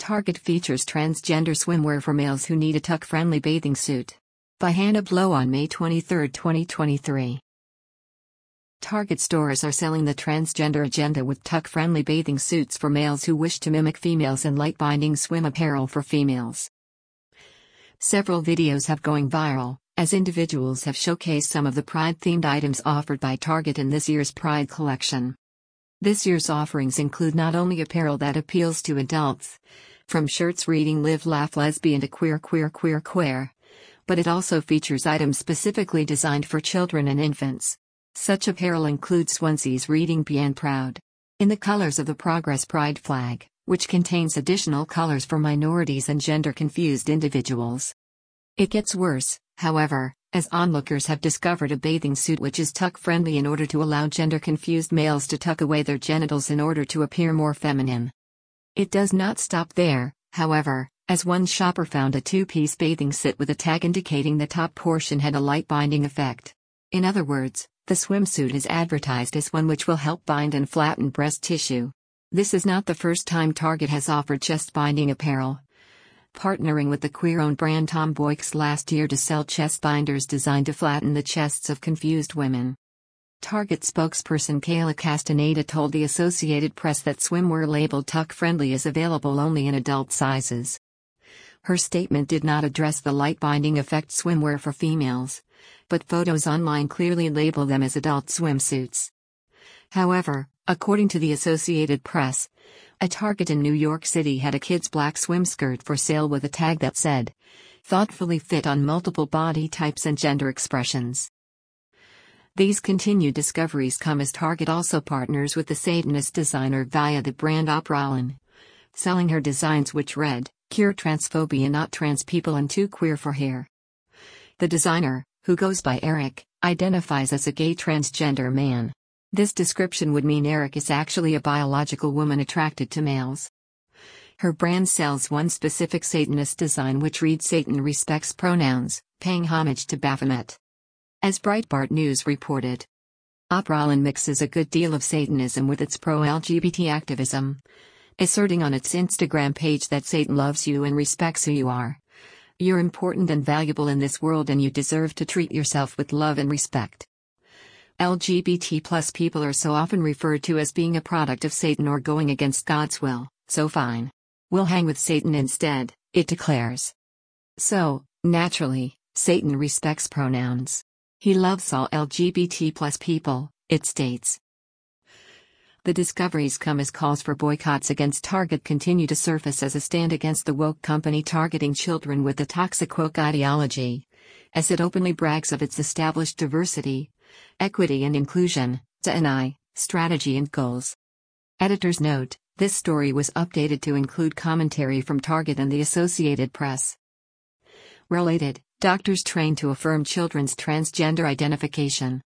Target features transgender swimwear for males who need a tuck-friendly bathing suit. By Hannah Blow on May 23, 2023. Target stores are selling the transgender agenda with tuck-friendly bathing suits for males who wish to mimic females and light-binding swim apparel for females. Several videos have going viral, as individuals have showcased some of the Pride-themed items offered by Target in this year's Pride collection. This year's offerings include not only apparel that appeals to adults, from shirts reading Live Laugh Lesbian to Queer, but it also features items specifically designed for children and infants. Such apparel includes onesies reading Bien Proud, in the colors of the Progress Pride flag, which contains additional colors for minorities and gender-confused individuals. It gets worse, however, as onlookers have discovered a bathing suit which is tuck-friendly in order to allow gender-confused males to tuck away their genitals in order to appear more feminine. It does not stop there, however, as one shopper found a two-piece bathing suit with a tag indicating the top portion had a light binding effect. In other words, the swimsuit is advertised as one which will help bind and flatten breast tissue. This is not the first time Target has offered chest-binding apparel. Partnering with the queer-owned brand Tomboyx last year to sell chest binders designed to flatten the chests of confused women. Target spokesperson Kayla Castaneda told the Associated Press that swimwear labeled tuck-friendly is available only in adult sizes. Her statement did not address the light-binding effect swimwear for females, but photos online clearly label them as adult swimsuits. However, according to the Associated Press, a Target in New York City had a kid's black swimskirt for sale with a tag that said, "Thoughtfully fit on multiple body types and gender expressions." These continued discoveries come as Target also partners with the Satanist designer via the brand Apralin, selling her designs which read, "Cure transphobia, not trans people and too queer for hair." The designer, who goes by Eric, identifies as a gay transgender man. This description would mean Eric is actually a biological woman attracted to males. Her brand sells one specific Satanist design which reads "Satan respects pronouns," paying homage to Baphomet. As Breitbart News reported, Apralin mixes a good deal of Satanism with its pro-LGBT activism, asserting on its Instagram page that Satan loves you and respects who you are. You're important and valuable in this world and you deserve to treat yourself with love and respect. LGBT+ people are so often referred to as being a product of Satan or going against God's will, so fine. We'll hang with Satan instead, it declares. So, naturally, Satan respects pronouns. He loves all LGBT+ people, it states. The discoveries come as calls for boycotts against Target continue to surface as a stand against the woke company targeting children with the toxic woke ideology, as it openly brags of its established diversity, equity and inclusion, D&I, strategy and goals. Editor's note: this story was updated to include commentary from Target and the Associated Press. Related, doctors trained to affirm children's transgender identification.